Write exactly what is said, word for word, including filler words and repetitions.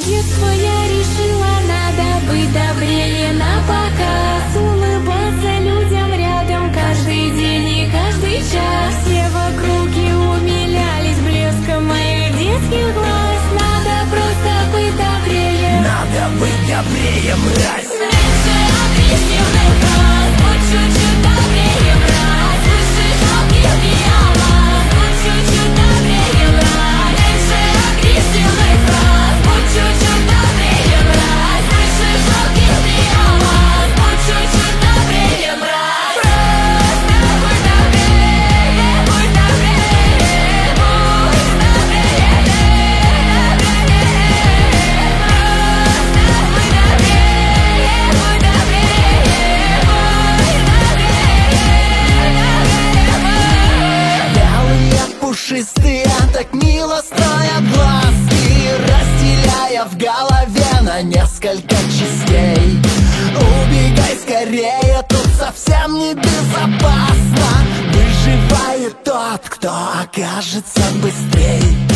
детства я решила, надо быть добрее на показ, улыбаться людям рядом каждый день и каждый час. Все вокруг и умилялись блеском моих детских глаз. Надо просто быть добрее. Надо быть добрее, мразь. Меньше агрессивных фраз, будь чуть-чуть добрее, брат. Слышишь, жалких диалог, будь чуть-чуть добрее, брат. Меньше агрессивных фраз, будь чуть-чуть добрее, брат. Слышишь, жалких диалог, будь чуть-чуть добрее, брат. Просто будь добрее, будь добрее, будь добрее, добрее. Просто будь добрее, будь добрее, будь добрее, добрее. Белые пушистые так мило строят глазки, разделяя в голове на несколько частей. Убегай скорее, тут совсем не безопасно. Выживает тот, кто окажется быстрей.